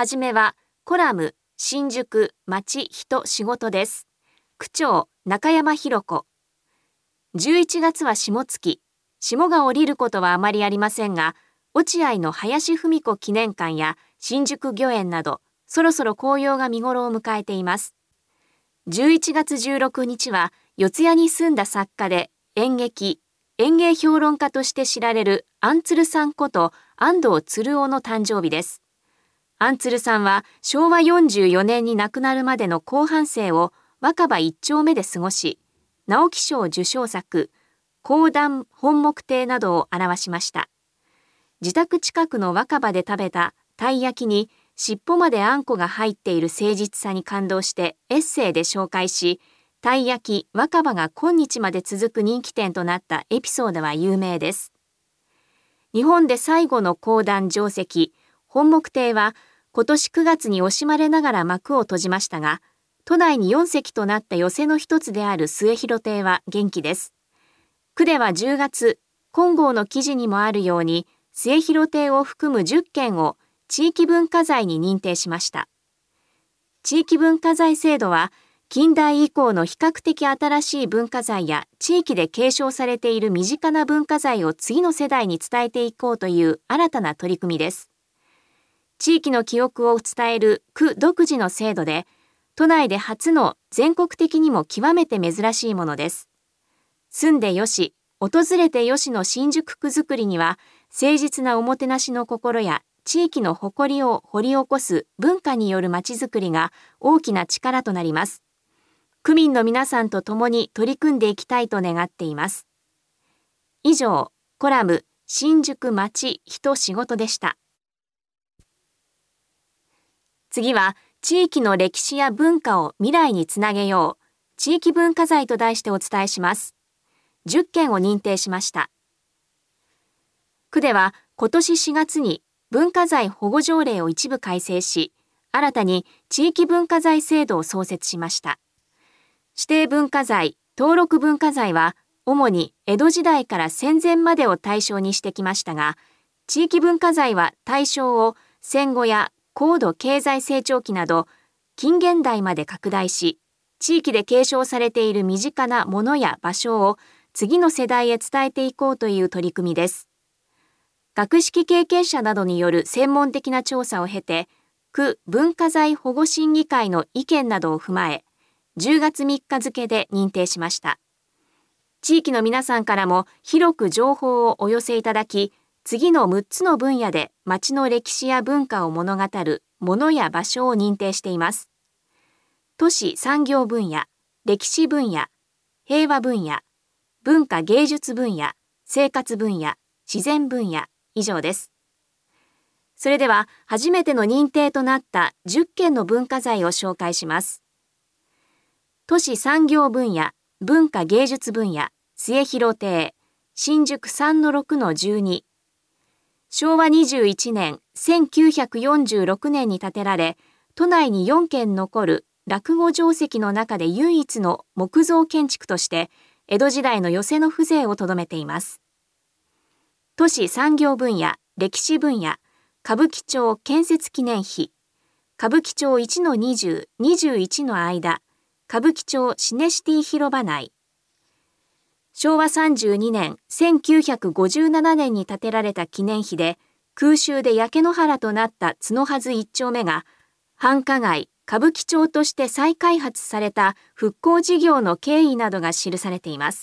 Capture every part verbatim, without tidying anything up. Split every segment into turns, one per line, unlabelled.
はじめはコラム新宿町人仕事です。区長中山博子。じゅういちがつは霜月。霜が降りることはあまりありませんが、落合の林芙美子記念館や新宿御苑など、そろそろ紅葉が見頃を迎えています。じゅういちがつじゅうろくにちは、四谷に住んだ作家で演劇、演芸評論家として知られる安鶴さんこと安藤鶴夫の誕生日です。安鶴さんはしょうわよんじゅうよねんに亡くなるまでの後半生を若葉一丁目で過ごし、直木賞受賞作、講談本木亭などを表しました。自宅近くの若葉で食べたたい焼きに尻尾まであんこが入っている誠実さに感動してエッセイで紹介し、たい焼き若葉が今日まで続く人気店となったエピソードは有名です。日本で最後の講談定石、本木亭は今年くがつに惜しまれながら幕を閉じましたが、都内によんせきとなった寄席の一つである末広亭は元気です。区ではじゅうがつ、金剛の記事にもあるように、末広亭を含むじゅっけんを地域文化財に認定しました。地域文化財制度は、近代以降の比較的新しい文化財や地域で継承されている身近な文化財を次の世代に伝えていこうという新たな取り組みです。地域の記憶を伝える区独自の制度で、都内で初の全国的にも極めて珍しいものです。住んでよし、訪れてよしの新宿区づくりには、誠実なおもてなしの心や地域の誇りを掘り起こす文化によるまちづくりが大きな力となります。区民の皆さんと共に取り組んでいきたいと願っています。以上、コラム新宿町人仕事でした。次は、地域の歴史や文化を未来につなげよう、地域文化財と題してお伝えします。じゅっけんを認定しました。区では今年しがつに文化財保護条例を一部改正し、新たに地域文化財制度を創設しました。指定文化財、登録文化財は主に江戸時代から戦前までを対象にしてきましたが、地域文化財は対象を戦後や高度経済成長期など近現代まで拡大し、地域で継承されている身近なものや場所を次の世代へ伝えていこうという取り組みです。学識経験者などによる専門的な調査を経て、区文化財保護審議会の意見などを踏まえ、じゅうがつみっか付で認定しました。地域の皆さんからも広く情報をお寄せいただき、次のむっつの分野で町の歴史や文化を物語るものや場所を認定しています。都市産業分野、歴史分野、平和分野、文化芸術分野、生活分野、自然分野、以上です。それでは初めての認定となったじゅっけんの文化財を紹介します。都市産業分野、文化芸術分野、末広亭、新宿 さんのろくのじゅうに。しょうわにじゅういちねん、せんきゅうひゃくよんじゅうろくねんに建てられ、都内によんけん残る落語定石の中で唯一の木造建築として、江戸時代の寄席の風情をとどめています。都市産業分野、歴史分野、歌舞伎町建設記念碑、歌舞伎町いちのにじゅう、にじゅういちの間、歌舞伎町シネシティ広場内。しょうわさんじゅうにねん、せんきゅうひゃくごじゅうななねんに建てられた記念碑で、空襲で焼け野原となった角筈一丁目が、繁華街、歌舞伎町として再開発された復興事業の経緯などが記されています。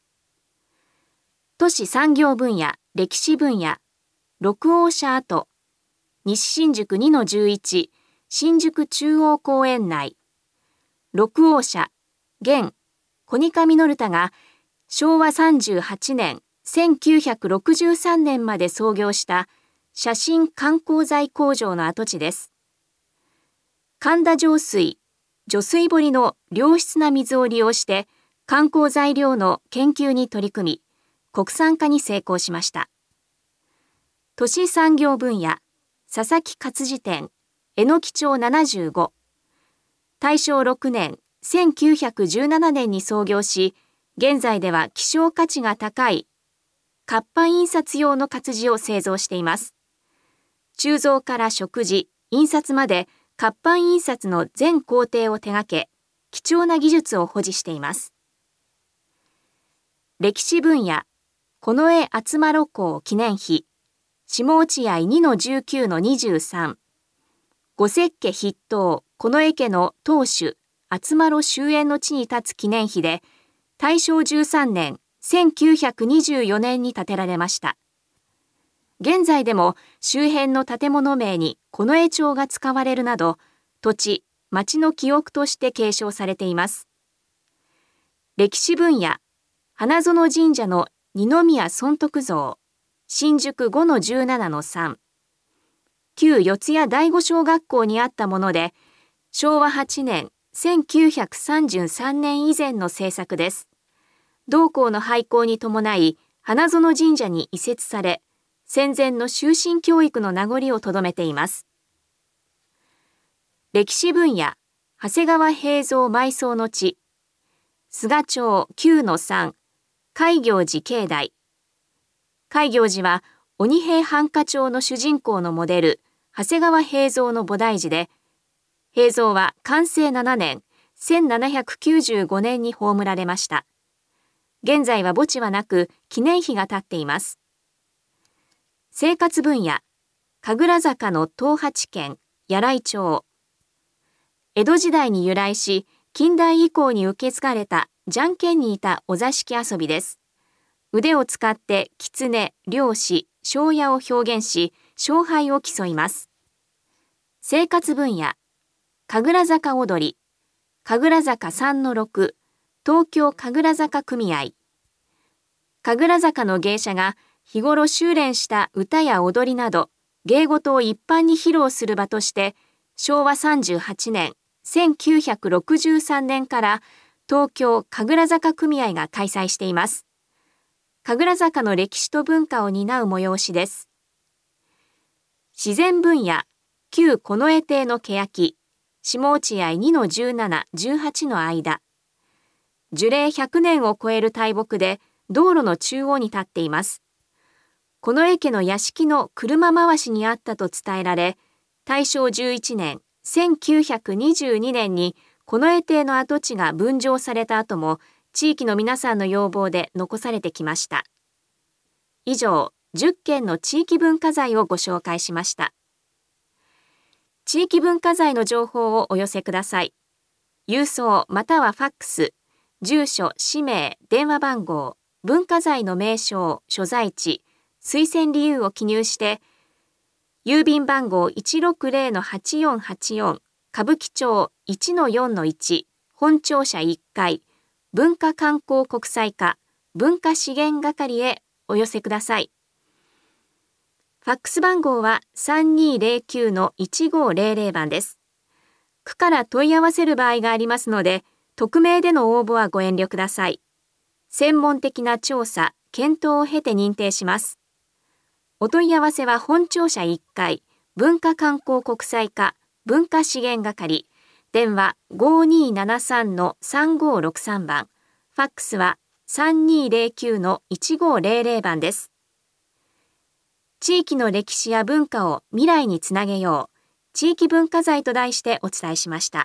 都市産業分野、歴史分野、六王社跡、西新宿にのじゅういち、新宿中央公園内、六王社、現、コニカミノルタがしょうわさんじゅうはちねん、せんきゅうひゃくろくじゅうさんねんまで創業した写真観光材工場の跡地です。神田上水、除水堀の良質な水を利用して観光材料の研究に取り組み、国産化に成功しました。都市産業分野、佐々木活字店、榎木町ななじゅうご。大正ろくねん、せんきゅうひゃくじゅうななねんに創業し、現在では希少価値が高い活版印刷用の活字を製造しています。鋳造から食事、 印刷まで活版印刷の全工程を手掛け、貴重な技術を保持しています。歴史分野、近衛厚麻公記念碑、下落合 にのじゅうきゅうのにじゅうさん、五石家筆頭、近衛家の当主、厚麻終焉の地に立つ記念碑で、大正じゅうさんねん、せんきゅうひゃくにじゅうよねんに建てられました。現在でも周辺の建物名に近衛町が使われるなど、土地、町の記憶として継承されています。歴史分野、花園神社の二宮尊徳像、新宿 ごのじゅうななのさん、旧四谷第五小学校にあったもので、しょうわはちねん、せんきゅうひゃくさんじゅうさんねん以前の制作です。同校の廃校に伴い、花園神社に移設され、戦前の終身教育の名残をとどめています。歴史分野、長谷川平蔵埋葬の地、菅町 きゅうのさん、海行寺境内。海行寺は鬼平犯科帳の主人公のモデル、長谷川平蔵の菩提寺で、平蔵は寛政ななねん、せんななひゃくきゅうじゅうごねんに葬られました。現在は墓地はなく、記念碑が立っています。生活分野、神楽坂の東八軒、柳井町。江戸時代に由来し、近代以降に受け継がれたじゃんけんに似たお座敷遊びです。腕を使って狐、猟師、庄屋を表現し、勝敗を競います。生活分野、神楽坂踊り、神楽坂さんのろく、東京神楽坂組合。神楽坂の芸者が日頃修練した歌や踊りなど、芸事を一般に披露する場として、しょうわさんじゅうはちねん、せんきゅうひゃくろくじゅうさんねんから東京神楽坂組合が開催しています。神楽坂の歴史と文化を担う催しです。自然分野、旧近衛邸の欅、下落合 にのじゅうなな、じゅうはちの間。樹齢ひゃくねんを超える大木で道路の中央に立っています。近衛家の屋敷の車回しにあったと伝えられ、大正じゅういちねん、せんきゅうひゃくにじゅうにねんに近衛邸の跡地が分譲された後も、地域の皆さんの要望で残されてきました。以上、じゅっけんの地域文化財をご紹介しました。地域文化財の情報をお寄せください。郵送またはファックス、住所、氏名、電話番号、文化財の名称、所在地、推薦理由を記入して、郵便番号 いちろくぜろのはちよんはちよん、歌舞伎町 いちのよんのいち、本庁舎いっかい、文化観光国際課、文化資源係へお寄せください。ファックス番号は さんにーぜろきゅうのいちごーぜろぜろ 番です。区から問い合わせる場合がありますので、匿名での応募はご遠慮ください。専門的な調査、検討を経て認定します。お問い合わせは本庁舎いっかい、文化観光国際課、文化資源係、電話 ごーにーななさんのさんごーろくさん 番、ファックスは さんにーぜろきゅうのいちごーぜろぜろ 番です。地域の歴史や文化を未来につなげよう、地域文化財と題してお伝えしました。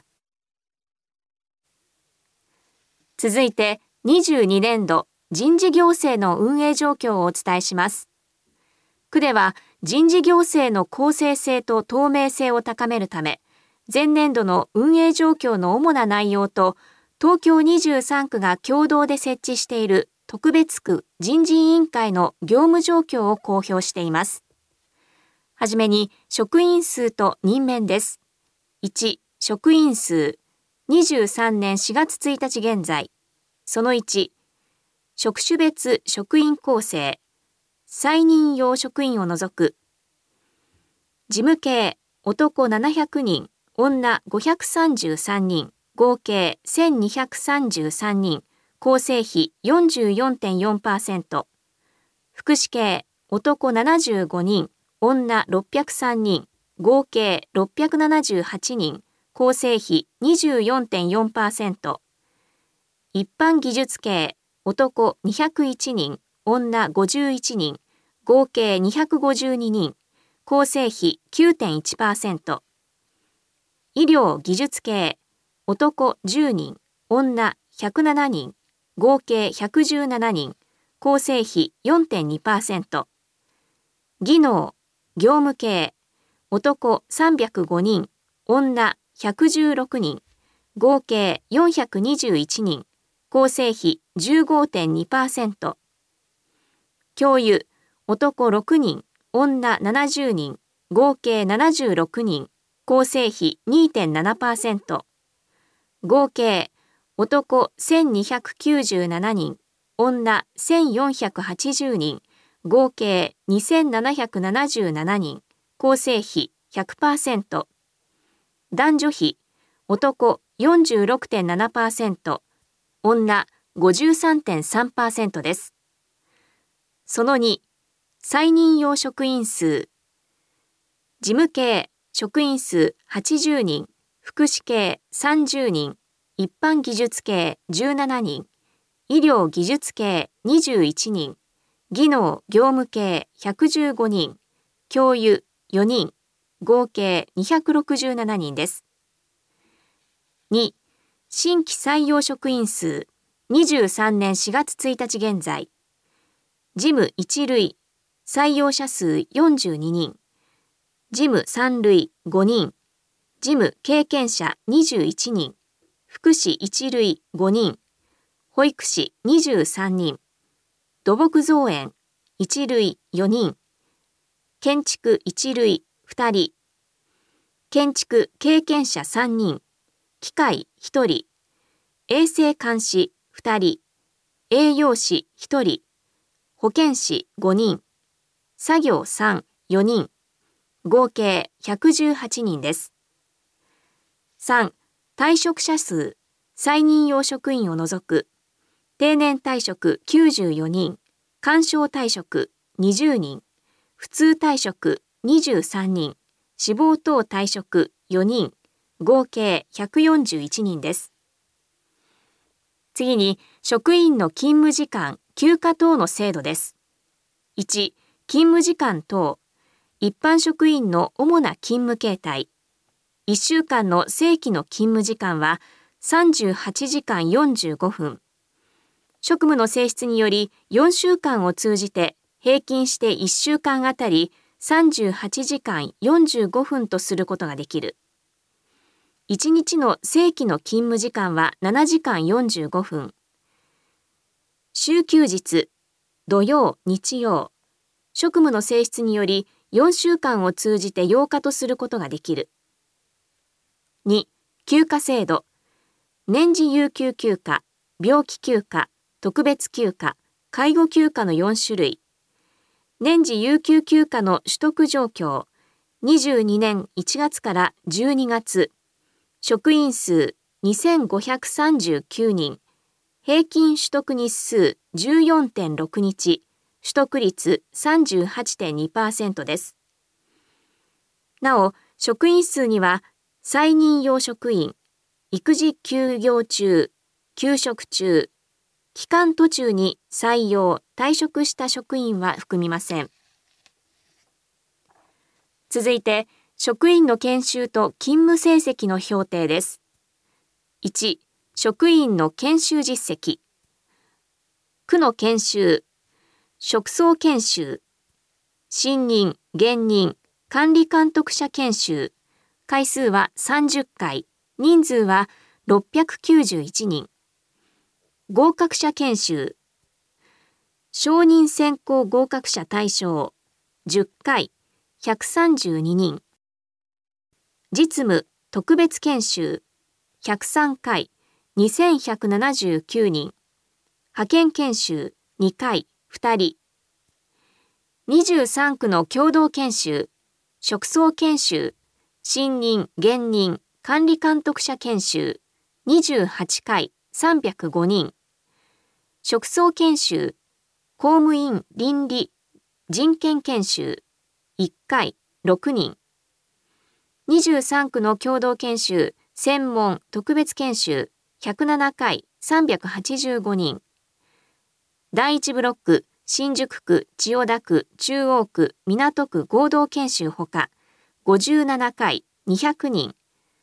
続いて、にじゅうにねんど人事行政の運営状況をお伝えします。区では人事行政の公正性と透明性を高めるため、前年度の運営状況の主な内容と、東京にじゅうさんくが共同で設置している特別区人事委員会の業務状況を公表しています。はじめに職員数と任免です。いち、職員数、にじゅうさんねんしがつついたち現在。そのいち、職種別職員構成、再任用職員を除く。事務系、男ななひゃくにん、女ごひゃくさんじゅうさんにん、合計せんにひゃくさんじゅうさんにん、構成比 よんじゅうよんてんよんパーセント。福祉系、男ななじゅうごにん、女ろっぴゃくさんにん、合計ろっぴゃくななじゅうはちにん、構成比 にじゅうよんてんよんパーセント。一般技術系、男にひゃくいちにん、女ごじゅういちにん、合計にひゃくごじゅうににん、構成比 きゅうてんいちパーセント。 医療技術系、男じゅうにん、女ひゃくななにん、合計ひゃくじゅうななにん、構成比 よんてんにパーセント。技能、業務系、男さんびゃくごにん、女ひゃくじゅうろくにん、合計よんひゃくにじゅういちにん、構成比 じゅうごてんにパーセント。教諭、男ろくにん、女ななじゅうにん、合計ななじゅうろくにん、構成比 にてんななパーセント。合計、男せんにひゃくきゅうじゅうななにん、女せんよんひゃくはちじゅうにん、合計にせんななひゃくななじゅうななにん、構成比 ひゃくパーセント。男女比、男 よんじゅうろくてんななパーセント、女 ごじゅうさんてんさんパーセント です。そのに、再任用職員数。事務系、職員数はちじゅうにん、福祉系さんじゅうにん、一般技術系じゅうななにん、医療技術系にじゅういちにん、技能業務系ひゃくじゅうごにん、教諭よにん、合計にひゃくろくじゅうななにんです。に、新規採用職員数、にじゅうさんねんしがつついたち現在。事務一類、採用者数よんじゅうににん、事務三類ごにん、事務経験者にじゅういちにん、福祉一類ごにん、保育士にじゅうさんにん、土木造園一類よにん、建築一類ふたり、建築経験者さんにん、機械ひとり、衛生監視ふたり、栄養士ひとり、保健師ごにん、作業さん、よにん、合計ひゃくじゅうはちにんです。さん、退職者数、再任用職員を除く、定年退職きゅうじゅうよにん、勧奨退職にじゅうにん、普通退職にじゅうさんにん、死亡等退職よにん、合計ひゃくよんじゅういちにんです。次に、職員の勤務時間、休暇等の制度です。いち、勤務時間等、一般職員の主な勤務形態。いっしゅうかんの正規の勤務時間はさんじゅうはちじかんよんじゅうごふん。職務の性質によりよんしゅうかんを通じて平均していっしゅうかんあたりさんじゅうはちじかんよんじゅうごふんとすることができる。いちにちの正規の勤務時間はななじかんよんじゅうごふん。週休日、土曜、日曜。職務の性質によりよんしゅうかんを通じてようかとすることができる。に、休暇制度。年次有給休暇、病気休暇、特別休暇、介護休暇のよんしゅるい。年次有給休暇の取得状況。にじゅうにねんいちがつからじゅうにがつ。職員数にせんごひゃくさんじゅうきゅうにん。平均取得日数 じゅうよんてんろくにち。取得率 さんじゅうはちてんにパーセント です。なお、職員数には、再任用職員、育児休業中、休職中、期間途中に採用・退職した職員は含みません。続いて、職員の研修と勤務成績の評定です。いち、職員の研修実績。区の研修、職総研修、新任・現任、管理監督者研修、回数はさんじゅっかい、人数はろっぴゃくきゅうじゅういちにん。合格者研修、承認選考合格者対象、じゅっかい、ひゃくさんじゅうににん。実務・特別研修、ひゃくさんかい、にせんひゃくななじゅうきゅうにん。派遣研修、にかい、ふたり。にじゅうさんくの共同研修、職総研修、新任・現任、管理監督者研修、にじゅうはちかい、さんびゃくごにん。職総研修、公務員倫理・人権研修、いっかい、ろくにん。にじゅうさんくの共同研修、専門・特別研修、ひゃくななかい、さんびゃくはちじゅうごにん。だいいちブロック、新宿区、千代田区、中央区、港区合同研修ほか、ごじゅうななかい、にひゃくにん。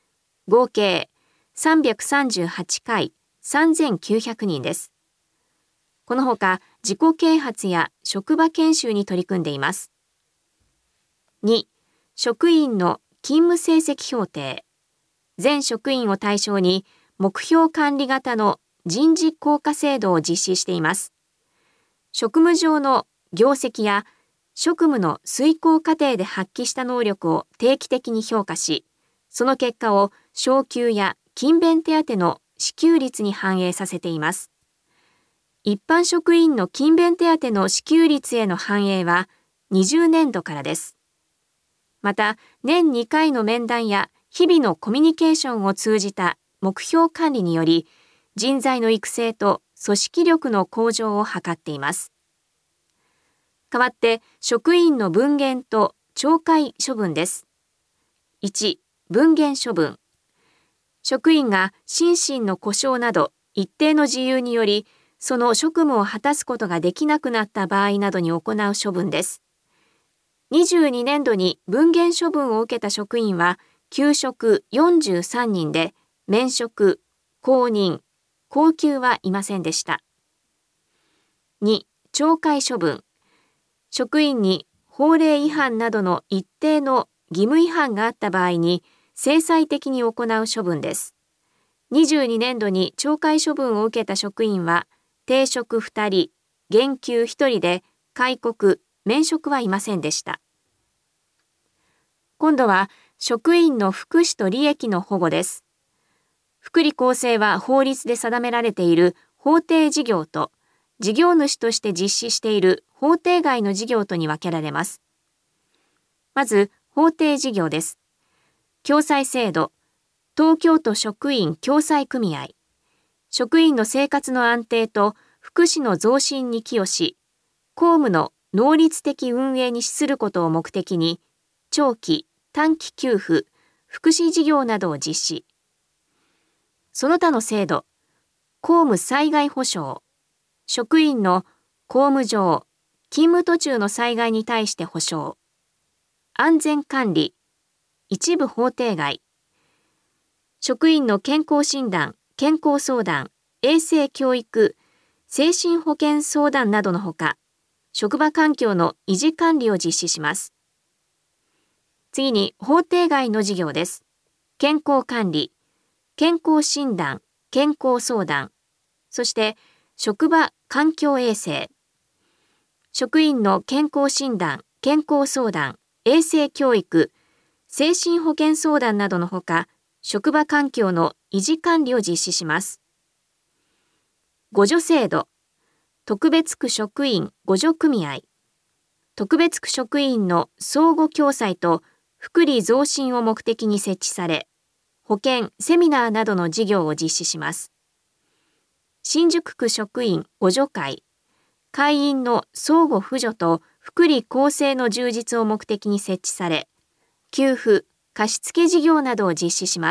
合計さんびゃくさんじゅうはちかいさんぜんきゅうひゃくにんです。このほか自己啓発や職場研修に取り組んでいます。に、職員の勤務成績評定。全職員を対象に目標管理型の人事効果制度を実施しています。職務上の業績や職務の遂行過程で発揮した能力を定期的に評価し、その結果を昇給や勤勉手当の支給率に反映させています。一般職員の勤勉手当の支給率への反映はにじゅうねんどからです。また、年にかいの面談や日々のコミュニケーションを通じた目標管理により、人材の育成と組織力の向上を図っています。代わって、職員の分減と懲戒処分です。いち、分減処分。職員が心身の故障など一定の事由により、その職務を果たすことができなくなった場合などに行う処分です。にじゅうにねんどに分減処分を受けた職員は、休職よんじゅうさんにんで、免職、降任、降給はいませんでした。に、懲戒処分。職員に法令違反などの一定の義務違反があった場合に、制裁的に行う処分です。にじゅうにねんどに懲戒処分を受けた職員は、停職ふたり、減給ひとりで、戒告、免職はいませんでした。今度は、職員の福祉と利益の保護です。福利厚生は法律で定められている法定事業と、事業主として実施している法定外の事業とに分けられます。まず、法定事業です。共済制度、東京都職員共済組合。職員の生活の安定と福祉の増進に寄与し、公務の能率的運営に資することを目的に、長期、短期給付、福祉事業などを実施。その他の制度、公務災害保障。職員の公務上、勤務途中の災害に対して保障。安全管理、一部法定外。職員の健康診断、健康相談、衛生教育、精神保健相談などのほか、職場環境の維持管理を実施します。次に法定外の事業です。健康管理、健康診断、健康相談、そして職場環境衛生。職員の健康診断、健康相談、衛生教育、精神保健相談などのほか、職場環境の維持管理を実施します。互助制度、特別区職員互助組合。特別区職員の相互共済と福利増進を目的に設置され、保健・セミナーなどの事業を実施します。新宿区職員互助会。会員の相互扶助と福利厚生の充実を目的に設置され、給付、貸付事業などを実施します。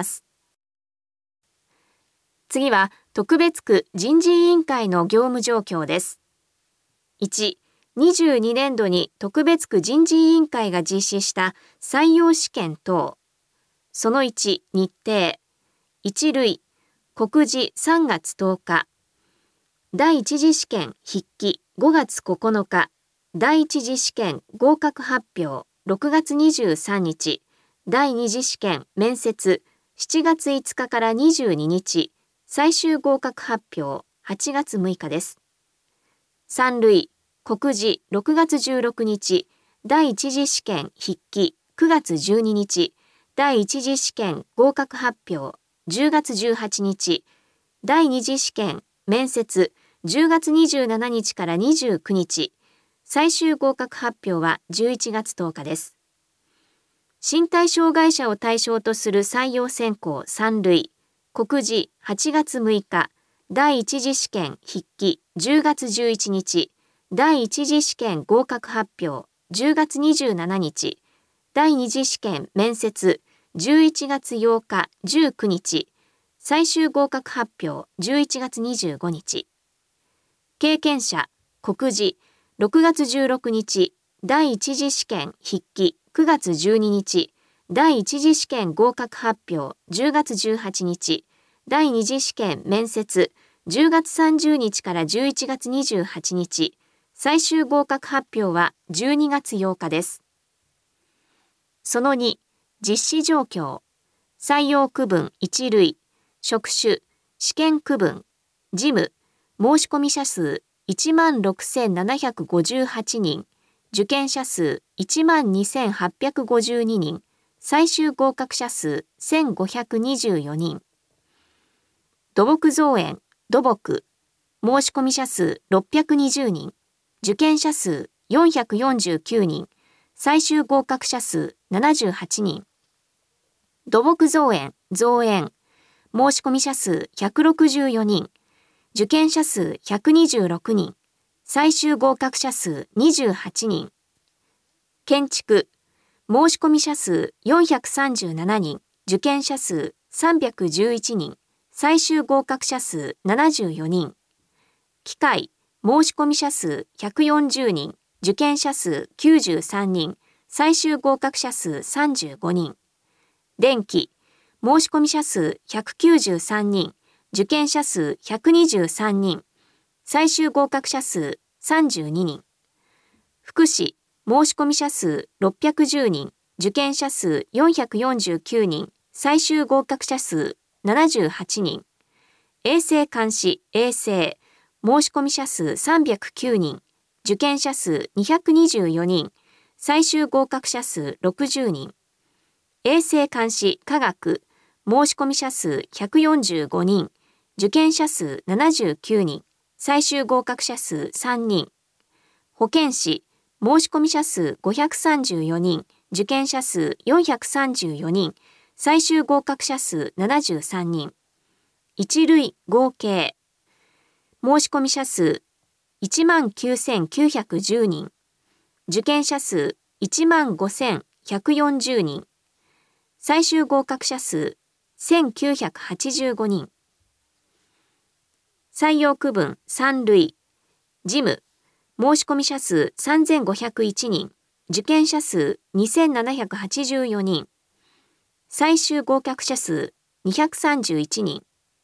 次は特別区人事委員会の業務状況です。いち、にじゅうにねんどに特別区人事委員会が実施した採用試験等。そのいち、日程。一類、告示さんがつとおか。第一次試験筆記ごがつここのか。第一次試験合格発表ろくがつにじゅうさんにち。第二次試験面接しちがついつかからにじゅうににち。最終合格発表はちがつむいかです。さん類、告示ろくがつじゅうろくにち。第一次試験筆記くがつじゅうににち。第一次試験合格発表じゅうがつじゅうはちにち。第二次試験面接じゅうがつにじゅうしちにちからにじゅうくにち。最終合格発表はじゅういちがつとおかです。身体障害者を対象とする採用選考さん類、告示はちがつむいか、第一次試験筆記じゅうがつじゅういちにち、第一次試験合格発表じゅうがつにじゅうしちにち、第二次試験面接じゅういちがつようかじゅうくにち、最終合格発表じゅういちがつにじゅうごにち。経験者、告示ろくがつじゅうろくにち、第一次試験筆記くがつじゅうににち、 第一次試験合格発表じゅうがつじゅうはちにち、第二次試験面接じゅうがつさんじゅうにちからじゅういちがつにじゅうはちにち、最終合格発表はじゅうにがつようかです。そのに、実施状況。採用区分いち類、職種、試験区分、事務、申し込み者数いちまんろくせんななひゃくごじゅうはちにん、受験者数いちまんにせんはっぴゃくごじゅうににん、最終合格者数せんごひゃくにじゅうよにん。土木造園、土木、申し込み者数ろっぴゃくにじゅうにん、受験者数よんひゃくよんじゅうきゅうにん、最終合格者数ななじゅうはちにん。土木造園、造園、申し込み者数ひゃくろくじゅうよにん、受験者数ひゃくにじゅうろくにん、最終合格者数にじゅうはちにん。建築、申し込み者数よんひゃくさんじゅうななにん、受験者数さんびゃくじゅういちにん、最終合格者数ななじゅうよにん。機械、申し込み者数ひゃくよんじゅうにん、受験者数きゅうじゅうさんにん、最終合格者数さんじゅうごにん。電気、申し込み者数ひゃくきゅうじゅうさんにん、受験者数ひゃくにじゅうさんにん、最終合格者数さんじゅうににん。福祉、申し込み者数ろっぴゃくじゅうにん、受験者数よんひゃくよんじゅうきゅうにん、最終合格者数ななじゅうはちにん。衛生監視、衛生、申し込み者数さんびゃくきゅうにん、受験者数にひゃくにじゅうよにん、最終合格者数ろくじゅうにん。衛生監視科学、申し込み者数ひゃくよんじゅうごにん、受験者数ななじゅうきゅうにん、最終合格者数さんにん。保健師、申し込み者数ごひゃくさんじゅうよにん、受験者数よんひゃくさんじゅうよにん、最終合格者数ななじゅうさんにん。一類合計、申し込み者数いちまんきゅうせんきゅうひゃくじゅうにん、受験者数いちまんごせんひゃくよんじゅうにん、最終合格者数せんきゅうひゃくはちじゅうごにん。採用区分さん類、事務、申し込み者数さんぜんごひゃくいちにん、受験者数にせんななひゃくはちじゅうよにん、最終合格者数にひゃくさんじゅういちにん。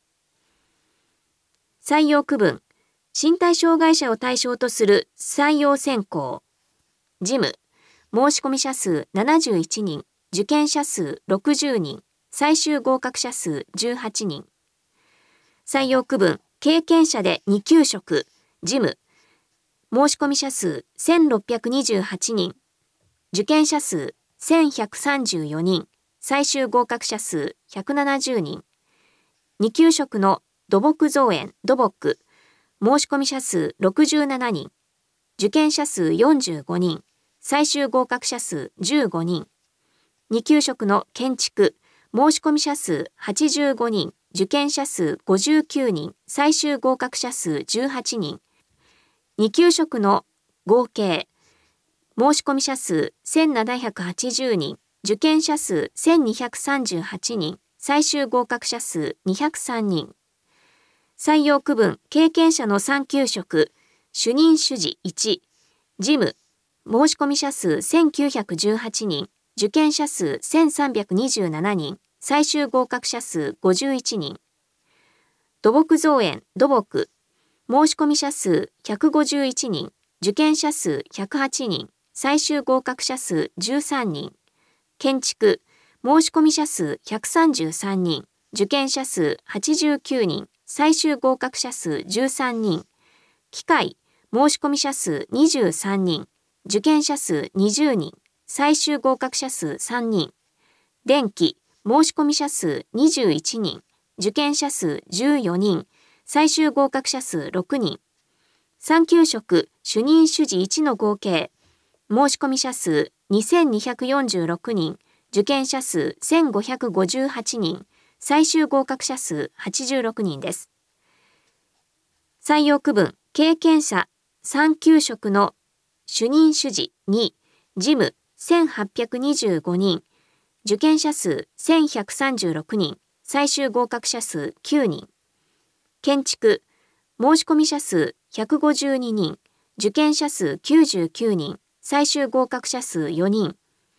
採用区分、身体障害者を対象とする採用選考。事務、申し込み者数ななじゅういちにん、受験者数ろくじゅうにん、最終合格者数じゅうはちにん。採用区分、経験者でに級職、事務、申し込み者数せんろっぴゃくにじゅうはちにん、受験者数せんひゃくさんじゅうよにん、最終合格者数ひゃくななじゅうにん。に級職の土木造園、土木、申し込み者数ろくじゅうななにん、受験者数よんじゅうごにん、最終合格者数じゅうごにん。に級職の建築、申し込み者数はちじゅうごにん、受験者数ごじゅうきゅうにん、最終合格者数じゅうはちにん。に級職の合計、申し込み者数せんななひゃくはちじゅうにん、受験者数せんにひゃくさんじゅうはちにん、最終合格者数にひゃくさんにん。採用区分、経験者のさん級職、主任主事いち、事務、申し込み者数せんきゅうひゃくじゅうはちにん、受験者数せんさんびゃくにじゅうななにん、最終合格者数ごじゅういちにん。土木造園、土木、申し込み者数ひゃくごじゅういちにん、受験者数ひゃくはちにん、最終合格者数じゅうさんにん。建築、申し込み者数ひゃくさんじゅうさんにん、受験者数はちじゅうきゅうにん、最終合格者数じゅうさんにん。機械、申し込み者数にじゅうさんにん、受験者数にじゅうにん、最終合格者数さんにん。電気、申し込み者数にじゅういちにん、受験者数じゅうよにん、最終合格者数ろくにん。さん級職、主任主事いちの合計、申し込み者数にせんにひゃくよんじゅうろくにん、受験者数せんごひゃくごじゅうはちにん、最終合格者数はちじゅうろくにんです。採用区分、経験者さん級職の主任主事に、事務せんはっぴゃくにじゅうごにん、受験者数せんひゃくさんじゅうろくにん、最終合格者数きゅうにん。建築、申し込み者数ひゃくごじゅうににん、受験者数きゅうじゅうきゅうにん、最終合格者数よにん。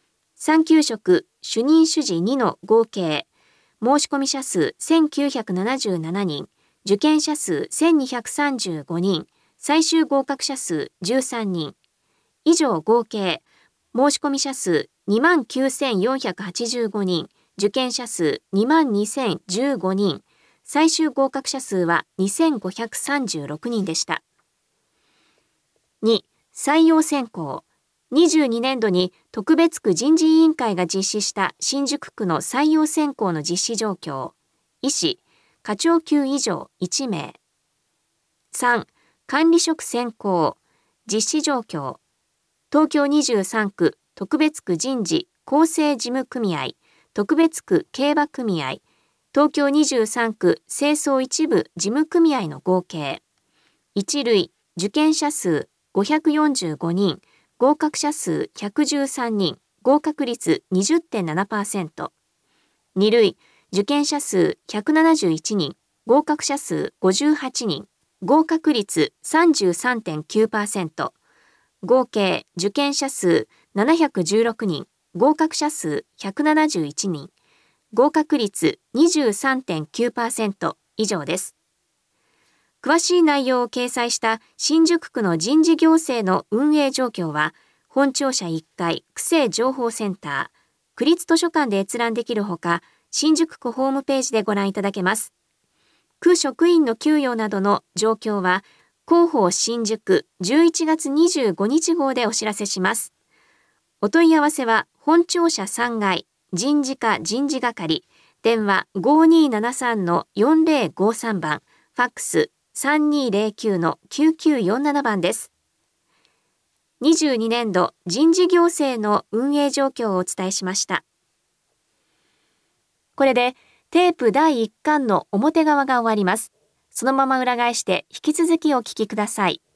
産休職主任主事にの合計、申し込み者数せんきゅうひゃくななじゅうななにん、受験者数せんにひゃくさんじゅうごにん、最終合格者数じゅうさんにん、以上合計、申し込み者数にまんきゅうせんよんひゃくはちじゅうごにん、受験者数にまんにせんじゅうごにん、最終合格者数はにせんごひゃくさんじゅうろくにんでした。に、採用選考。にじゅうにねんどに特別区人事委員会が実施した新宿区の採用選考の実施状況。医師、課長級以上いちめい。さん、管理職選考。実施状況。東京にじゅうさんく特別区人事公正事務組合、特別区競馬組合、東京にじゅうさんく清掃一部事務組合の合計。一類、受験者数ごひゃくよんじゅうごにん、合格者数ひゃくじゅうさんにん、合格率 にじゅってんななパーセント。二類、受験者数ひゃくななじゅういちにん、合格者数ごじゅうはちにん、合格率 さんじゅうさんてんきゅうパーセント。合計受験者数ななひゃくじゅうろくにん、合格者数ひゃくななじゅういちにん、合格率 にじゅうさんてんきゅうパーセント 以上です。詳しい内容を掲載した新宿区の人事行政の運営状況は、本庁舎いっかい区政情報センター、区立図書館で閲覧できるほか、新宿区ホームページでご覧いただけます。区職員の給与などの状況は、広報新宿じゅういちがつにじゅうごにち号でお知らせします。お問い合わせは、本庁舎さんがい、人事課人事係、電話 ごにーななさんのよんぜろごさん 番、ファックスさんにーぜろきゅうのきゅうきゅうよんなな 番です。にじゅうにねんど人事行政の運営状況をお伝えしました。これでテープだいいっかんの表側が終わります。そのまま裏返して引き続きお聞きください。